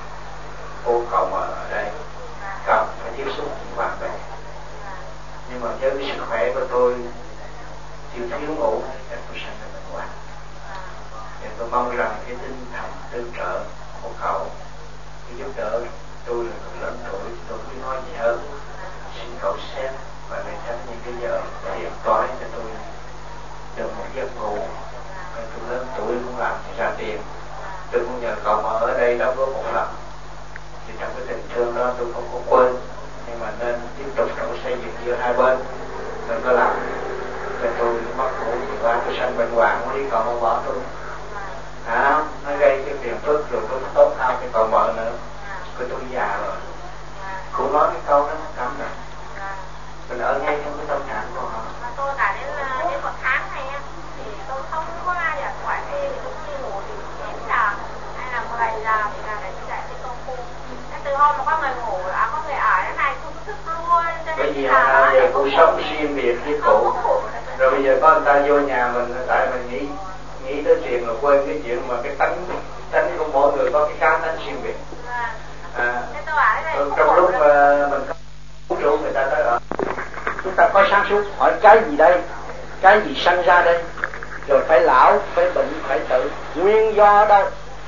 cô cậu mà ở đây cần phải tiếp xúc với bạn bè. Nhưng mà với cái sức khỏe của tôi chịu thiếu ngủ chắc tôi sẽ là bệnh hoạn. Thì tôi mong rằng cái tinh thần tương trợ của cậu cái giúp đỡ tôi là người lớn tuổi, tôi không nói gì hơn. Xin cậu xem và để tránh những cái giờ điện toán cho tôi được một giấc ngủ. Tôi lớn tuổi cũng làm ra tiền. Tôi cũng nhờ cậu mà ở đây đóng góp một lần. Thì trong cái tình thương đó tôi không có quên, nhưng mà nên tiếp tục trong xây dựng giữa hai bên. Đừng có làm cho tôi mất ngủ thì qua tôi sanh bệnh hoạn đi cậu mà bỏ tôi. À, nó gây cái phiền phức rồi tôi tốt hơn cái cậu vợ nữa. Cái tôi già rồi. Cô nói cái câu đó nó cảm động. Mình ở ngay trong cái tâm trạng của họ. Mà tôi cả đến, đến một tháng này thì tôi không có ai ở ngoài kia thì tôi đi ngủ thì chín giờ hay là mười giờ thì là để dậy cái công phu. Nên từ hôm mà có người ngủ đã có người ở cái này tôi thức luôn. Bởi vì là giờ cuộc sống riêng biệt với cụ. Rồi bây giờ có người ta vô nhà mình tại mình nghĩ nghĩ tới chuyện là quên cái chuyện mà cái tánh tánh của mỗi người có cái cá tánh riêng biệt. À, trong lúc mà mình uống rượu người ta tới ở chúng ta có sáng suốt hỏi cái gì đây, cái gì sanh ra đây, rồi phải lão, phải bệnh, phải tử, nguyên do đâu.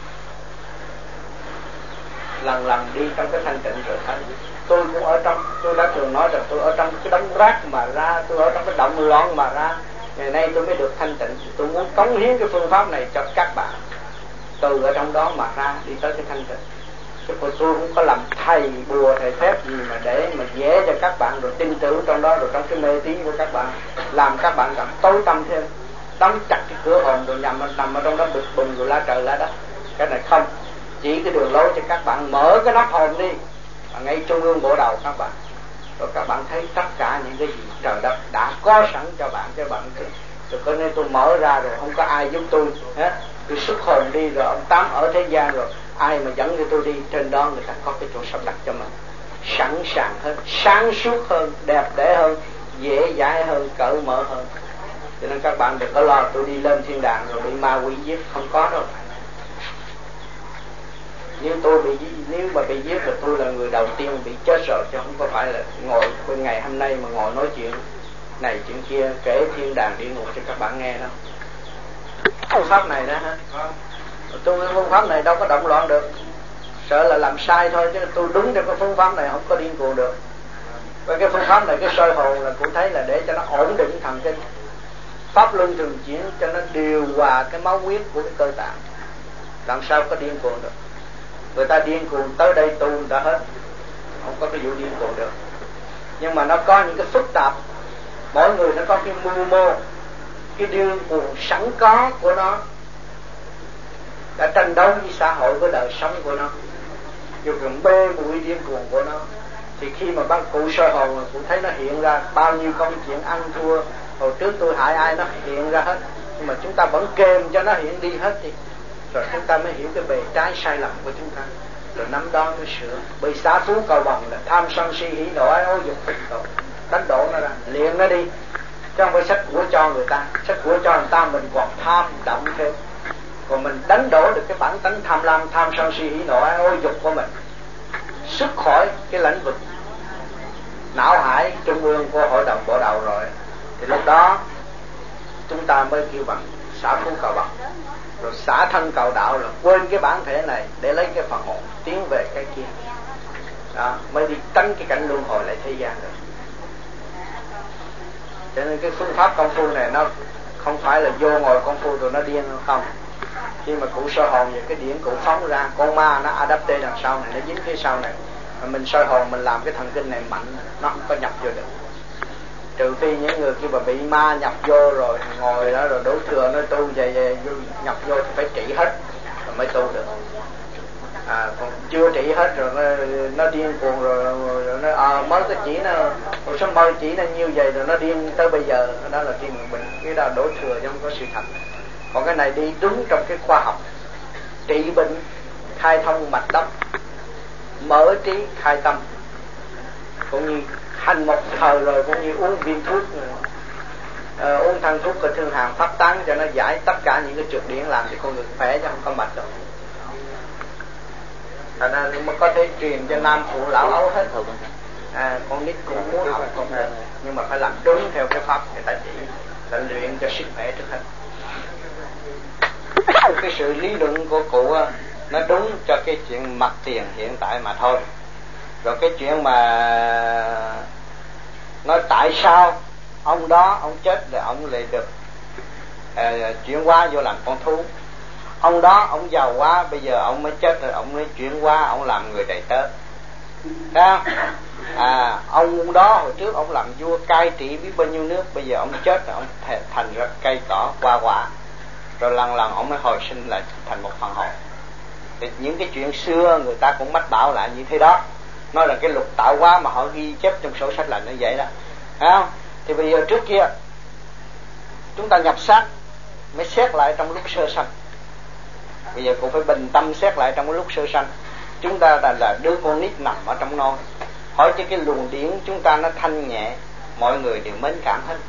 Lần lần đi trong cái thanh tịnh rồi thấy tôi cũng ở trong, tôi đã thường nói rằng tôi ở trong cái đống rác mà ra, tôi ở trong cái động loạn mà ra. Ngày nay tôi mới được thanh tịnh. Tôi muốn cống hiến cái phương pháp này cho các bạn, từ ở trong đó mà ra đi tới cái thanh tịnh. Chứ tôi không có làm thầy bùa thầy phép gì mà để mà dễ cho các bạn rồi tin tưởng trong đó, rồi trong cái mê tín của các bạn làm các bạn cảm tối tâm thêm, đóng chặt cái cửa hồn rồi nằm nằm ở trong đó bực bừng rồi la trời la đất. Cái này không, chỉ cái đường lối cho các bạn mở cái nắp hồn đi ở ngay trung ương bộ đầu các bạn, rồi các bạn thấy tất cả những cái gì trời đất đã có sẵn cho bạn cho bạn thì rồi có nên tôi mở ra rồi không có ai giúp tôi hết, tôi xuất hồn đi rồi ông Tám ở thế gian rồi ai mà dẫn cho tôi đi, trên đó người ta có cái chỗ sắp đặt cho mình sẵn sàng hơn, sáng suốt hơn, đẹp đẽ hơn, dễ dãi hơn, cởi mở hơn. Cho nên các bạn đừng có lo tôi đi lên thiên đàng rồi bị ma quỷ giết, không có đâu. Nếu tôi bị nếu mà bị giết là tôi là người đầu tiên bị chết rồi, chứ không có phải là ngồi bên ngày hôm nay mà ngồi nói chuyện này chuyện kia kể thiên đàng địa ngục cho các bạn nghe đâu. Phương pháp này đó hả? Tôi cái phương pháp này đâu có động loạn được, sợ là làm sai thôi, chứ tôi đúng theo cái phương pháp này không có điên cuồng được. Và cái phương pháp này cái soi hồn là cũng thấy là để cho nó ổn định thần kinh, pháp luân thường chuyển cho nó điều hòa cái máu huyết của cái cơ tạng, làm sao có điên cuồng được. Người ta điên cuồng tới đây tu người ta hết, không có cái vụ điên cuồng được. Nhưng mà nó có những cái phức tạp, mỗi người nó có cái mưu mô, cái điên cuồng sẵn có của nó đã tranh đấu với xã hội, với đời sống của nó, dù còn bê bụi điên cuồng của nó. Thì khi mà bác cụ soi hồn cụ thấy nó hiện ra bao nhiêu công chuyện ăn thua, hồi trước tôi hại ai nó hiện ra hết, nhưng mà chúng ta vẫn kèm cho nó hiện đi hết đi, rồi chúng ta mới hiểu cái bề trái sai lầm của chúng ta, rồi năm đó mới sửa. Bởi xá phú cầu bằng là tham sân si hỉ nộ ái ố dục phật tội, đánh đổ nó ra, luyện nó đi, chứ không phải sách của cho người ta. Sách của cho người ta mình còn tham động thêm, còn mình đánh đổ được cái bản tánh tham lam, tham sân si hỉ nộ ái ố dục của mình, xuất khỏi cái lĩnh vực não hải trung ương của hội đồng bộ đầu rồi, thì lúc đó chúng ta mới kêu bằng xả phú cầu bằng, rồi xả thân cầu đạo, là quên cái bản thể này để lấy cái phần hồn tiến về cái kia đó, mới đi tránh cái cảnh luân hồi lại thế gian rồi. Cho nên cái phương pháp công phu này nó không phải là vô ngồi công phu rồi nó điên không. Khi mà cụ soi hồn về cái điển cụ phóng ra, con ma nó adapte đằng sau này, nó dính phía sau này, mình soi hồn mình làm cái thần kinh này mạnh, nó không có nhập vô được. Trừ khi những người kia mà bị ma nhập vô rồi ngồi đó rồi đổ thừa nói tu về, về nhập vô thì phải trị hết rồi mới tu được. À, còn chưa trị hết rồi nó, nó điên cuồng rồi, rồi nó à, mới cái chỉ nó một số mơ chỉ nó như vậy rồi nó điên tới bây giờ, đó là điên mình, cái đó đổ thừa chứ không có sự thật. Còn cái này đi đúng trong cái khoa học, trị bệnh khai thông mạch đốc, mở trí khai tâm, cũng như hành một thời rồi cũng như uống viên thuốc, à, uống thang thuốc của thương hàn phát tán cho nó giải tất cả những cái trục điển làm cho con người khỏe chứ không có mệt đâu. Thành ra mới có thể truyền cho nam phụ lão ấu hết. À, con nít cũng muốn học cũng được, nhưng mà phải làm đúng theo cái pháp người ta chỉ, là luyện cho sức khỏe trước hết. Cái sự lý luận của cụ nó đúng cho cái chuyện mặt tiền hiện tại mà thôi. Rồi cái chuyện mà nói tại sao ông đó ông chết rồi ông lại được uh, chuyển qua vô làm con thú, ông đó ông giàu quá bây giờ ông mới chết rồi ông mới chuyển qua ông làm người đầy tớ, thấy không? À, ông đó hồi trước ông làm vua cai trị biết bao nhiêu nước, bây giờ ông chết rồi ông thành ra cây cỏ hoa quả, rồi lần lần ông mới hồi sinh lại thành một phần hồn. Thì những cái chuyện xưa người ta cũng mách bảo lại như thế đó, nói là cái luật tạo hóa mà họ ghi chép trong sổ sách là như vậy đó, thấy không? Thì bây giờ trước kia chúng ta nhập xác mới xét lại trong lúc sơ sanh, bây giờ cũng phải bình tâm xét lại trong cái lúc sơ sanh. Chúng ta là, là đứa con nít nằm ở trong nôi, hỏi cho cái luồng điển chúng ta nó thanh nhẹ, mọi người đều mến cảm hết,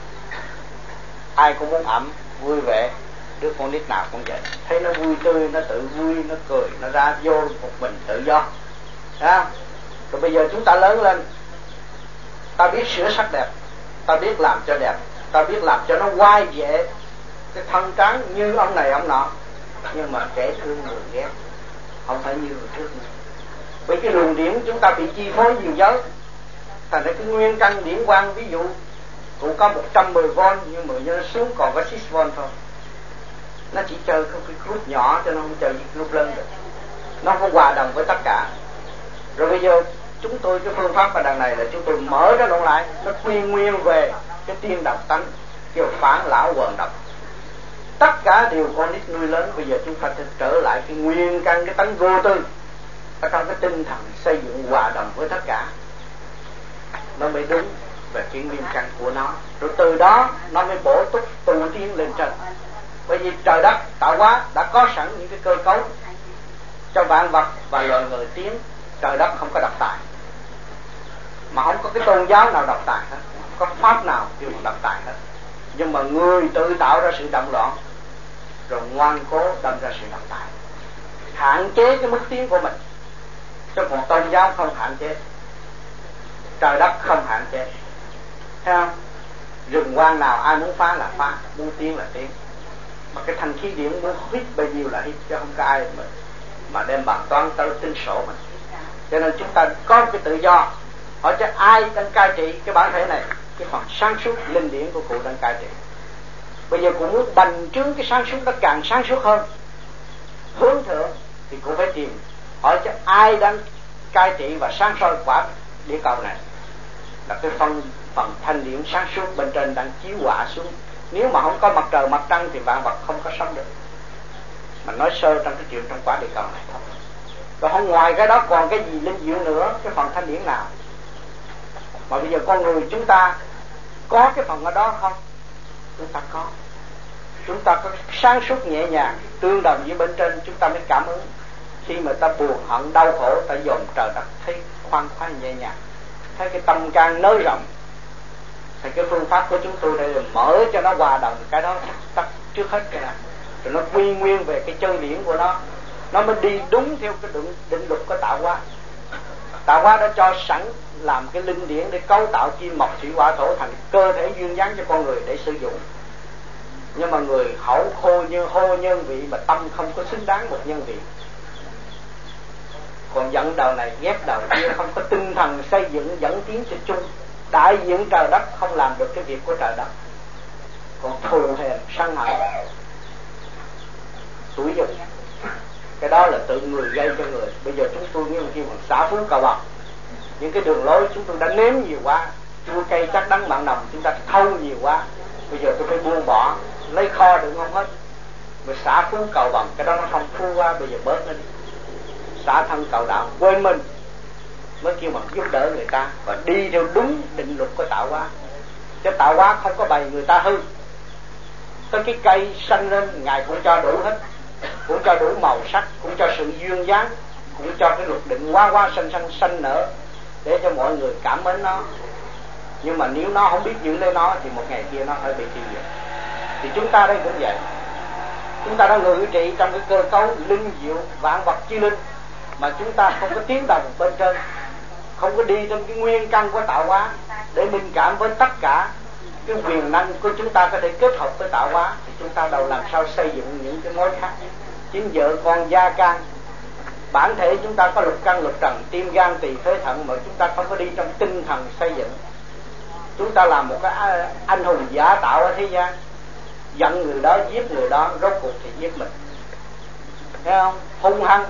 ai cũng muốn ẩm vui vẻ. Đứa con nít nào cũng vậy, thấy nó vui tươi nó tự vui, nó cười, nó ra vô một mình tự do, thấy không? Rồi bây giờ chúng ta lớn lên, ta biết sửa sắc đẹp, ta biết làm cho đẹp, ta biết làm cho nó oai vệ cái thân trắng như ông này ông nọ, nhưng mà kẻ thương người ghét, không phải như người trước nữa. Với cái luồng điển chúng ta bị chi phối nhiều giới, thành ra cái nguyên căn điển quang, ví dụ cũng có một trăm mười vôn nhưng mà nó xuống còn có sáu vôn thôi, nó chỉ chơi không cái group nhỏ cho nó không chơi group lớn được, nó không hòa đồng với tất cả. Rồi bây giờ chúng tôi cái phương pháp ở đằng này là chúng tôi mở ra luôn lại, nó quy nguyên về cái tiên độc tánh, kêu phản lão quần độc, tất cả đều con nít nuôi lớn. Bây giờ chúng ta sẽ trở lại cái nguyên căn, cái tánh vô tư ở trong cái tinh thần xây dựng hòa đồng với tất cả, nó mới đúng về cái nguyên căn của nó. Rồi từ đó nó mới bổ túc tu tiến lên trên. Bởi vì trời đất tạo hóa đã có sẵn những cái cơ cấu cho vạn vật và loài người tiến. Trời đất không có độc tài, mà không có cái tôn giáo nào độc tài hết, không có pháp nào kêu độc tài hết. Nhưng mà người tự tạo ra sự động loạn, rồi ngoan cố đâm ra sự độc tài, hạn chế cái mức tiến của mình. Chứ còn tôn giáo không hạn chế, trời đất không hạn chế, thấy không? Rừng hoang nào ai muốn phá là phá, muốn tiến là tiến. Mà cái thanh khí điển muốn hít bao nhiêu là hít, chứ không có ai mà, mà đem bàn toán tới tính sổ mình. Cho nên chúng ta có cái tự do. Hỏi cho ai đang cai trị cái bản thể này, cái phần sáng suốt linh điển của cụ đang cai trị. Bây giờ cụ muốn bành trướng cái sáng suốt nó càng sáng suốt hơn, hướng thượng, thì cụ phải tìm hỏi cho ai đang cai trị và sáng soi quả địa cầu này, là cái phần phần thanh điển sáng suốt bên trên đang chiếu hỏa xuống. Nếu mà không có mặt trời mặt trăng thì vạn vật không có sống được. Mà nói sơ trong cái chuyện trong quả địa cầu này thôi. Rồi không ngoài cái đó còn cái gì linh diệu nữa, cái phần thanh điển nào? Mà bây giờ con người chúng ta có cái phần ở đó không? Chúng ta có. Chúng ta có sáng suốt nhẹ nhàng tương đồng với bên trên, chúng ta mới cảm ứng. Khi mà ta buồn hận đau khổ, ta dòm trời đất thấy khoan khoái nhẹ nhàng, thấy cái tâm can nới rộng. Thì cái phương pháp của chúng tôi đây là mở cho nó hòa đồng cái đó tắt trước hết cái này, rồi nó quy nguyên về cái chân điển của nó, nó mới đi đúng theo cái định, định luật của tạo hóa. Tạo hóa đã cho sẵn làm cái linh điển để cấu tạo kim mộc thủy hỏa thổ thành cơ thể duyên dáng cho con người để sử dụng. Nhưng mà người khẩu khô như hô nhân vị, mà tâm không có xứng đáng một nhân vị. Còn giận đầu này ghét đầu kia, không có tinh thần xây dựng dẫn tiến cho chung. Đại diện trời đất không làm được cái việc của trời đất, còn thù hèn sân hận tuổi dục, cái đó là tự người gây cho người. Bây giờ chúng tôi như kêu bằng xả phú cầu bọc, những cái đường lối chúng tôi đã nếm nhiều quá, chua cay chắc đắng mặn nồng chúng ta thâu nhiều quá, bây giờ tôi phải buông bỏ, lấy kho đựng không hết, rồi xả phú cầu bằng, cái đó nó không phú quá, bây giờ bớt nó đi, xả thân cầu đạo, quên mình mới kêu bằng giúp đỡ người ta và đi theo đúng định luật của tạo hóa, chứ tạo hóa không có bày người ta hư. Tới cái cây xanh lên Ngài cũng cho đủ hết, cũng cho đủ màu sắc, cũng cho sự duyên dáng, cũng cho cái luật định hoa hoa xanh xanh xanh nở để cho mọi người cảm mến nó. Nhưng mà nếu nó không biết giữ lấy nó thì một ngày kia nó phải bị tiêu diệt. Thì chúng ta đây cũng vậy, chúng ta đã ngự trị trong cái cơ cấu linh diệu vạn vật chi linh, mà chúng ta không có tiếng đồng bên trên, không có đi trong cái nguyên căn của tạo hóa để minh cảm với tất cả cái quyền năng của chúng ta có thể kết hợp với tạo hóa, thì chúng ta đâu làm sao xây dựng những cái mối khác. Chính vợ con gia can, bản thể chúng ta có lục căn lục trần, tim gan tỳ phế thận, mà chúng ta không có đi trong tinh thần xây dựng. Chúng ta làm một cái anh hùng giả tạo ở thế gian, giận người đó giết người đó, rốt cuộc thì giết mình, thấy không? Hung hăng,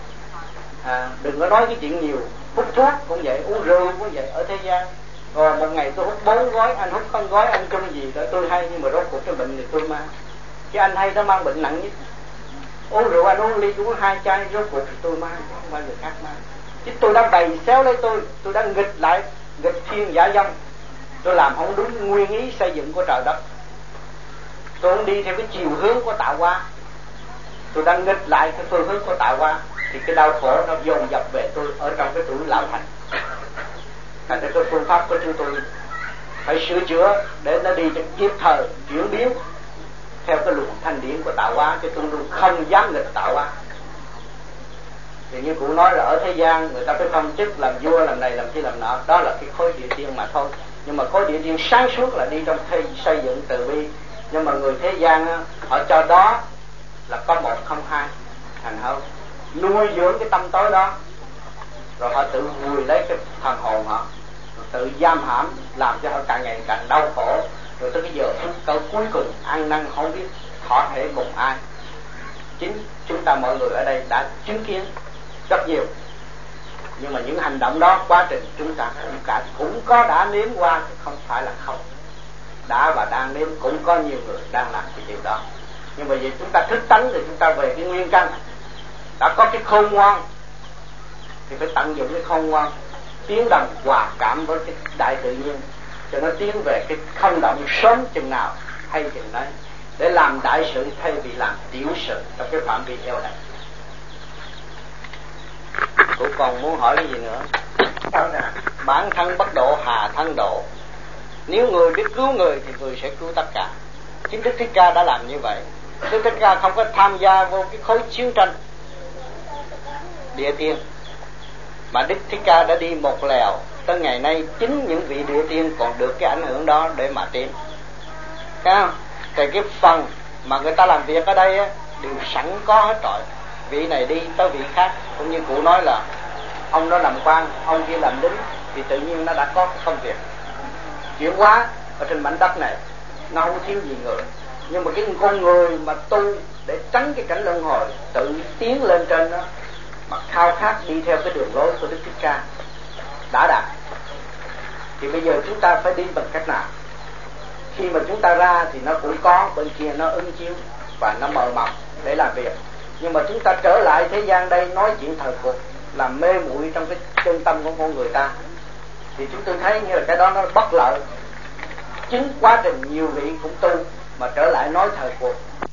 à, đừng có nói cái chuyện nhiều. Hút thuốc cũng vậy, uống rượu cũng vậy ở thế gian. Rồi một ngày tôi hút bốn gói, anh hút con gói, anh chung gì đó tôi hay, nhưng mà rốt cuộc cái bệnh thì tôi mang. Chứ anh hay nó mang bệnh nặng nhất. Uống rượu anh uống ly uống hai chai, rốt cuộc thì tôi mang, không phải người khác mang. Chứ tôi đã bày xéo lấy tôi, tôi đã nghịch lại, nghịch thiên giả dông. Tôi làm không đúng nguyên ý xây dựng của trời đất, tôi không đi theo cái chiều hướng của tạo hóa, tôi đang nghịch lại cái phương hướng của tạo hóa, thì cái đau khổ nó dồn dập về tôi ở trong cái tuổi lão thành. Thành ra cái phương pháp của chúng tôi phải sửa chữa để nó đi cho kịp thời chuyển biến theo cái luồng thanh điển của tạo hóa, chứ tôi luôn không dám nghịch tạo hóa. Thì như cụ nói là ở thế gian người ta phải phong chức làm vua làm này làm kia làm nọ, đó là cái khối địa tiên mà thôi. Nhưng mà khối địa tiên sáng suốt là đi trong thế, xây dựng từ bi. Nhưng mà người thế gian á, họ cho đó là có một không hai, thành không nuôi dưỡng cái tâm tối đó, rồi họ tự vùi lấy cái thần hồn họ, tự giam hãm, làm cho họ càng ngày càng đau khổ. Rồi tới cái giờ phút câu cuối cùng ăn năn không biết thọ thể cùng ai. Chính chúng ta mọi người ở đây đã chứng kiến rất nhiều. Nhưng mà những hành động đó, quá trình chúng ta cũng cả cũng có đã nếm qua, không phải là không. Đã và đang nếm, cũng có nhiều người đang làm cái điều đó. Nhưng mà vì chúng ta thức tánh thì chúng ta về cái nguyên căn, đã có cái khôn ngoan thì phải tận dụng cái khôn ngoan, tiến đồng hòa cảm với cái đại tự nhiên, cho nó tiến về cái không động sớm chừng nào hay chừng đấy, để làm đại sự thay vì làm tiểu sự trong cái phạm vi eo này. Cô còn muốn hỏi cái gì nữa? Bản thân bất độ hà thân độ. Nếu người biết cứu người thì người sẽ cứu tất cả. Chính Đức Thích Ca đã làm như vậy. Đức Thích Ca không có tham gia vô cái khối chiến tranh địa tiên, mà Đức Thích Ca đã đi một lèo. Tới ngày nay chính những vị địa tiên còn được cái ảnh hưởng đó để mà tiến. Thấy không? Thì cái phần mà người ta làm việc ở đây á, đều sẵn có hết rồi. Vị này đi tới vị khác. Cũng như cụ nói là ông đó làm quan, ông kia làm lính, thì tự nhiên nó đã có cái công việc chuyển hóa ở trên mảnh đất này. Nó không thiếu gì người. Nhưng mà cái con người mà tu để tránh cái cảnh luân hồi, tự tiến lên trên đó, mà khao khát đi theo cái đường lối của Đức Thích Ca đã đạt, thì bây giờ chúng ta phải đi bằng cách nào? Khi mà chúng ta ra thì nó cũng có, bên kia nó ứng chiếu và nó mờ mọc để làm việc. Nhưng mà chúng ta trở lại thế gian đây nói chuyện thời cuộc, làm mê muội trong cái chân tâm của con người ta, thì chúng tôi thấy như là cái đó nó bất lợi. Chính quá trình nhiều vị cũng tu mà trở lại nói thời cuộc,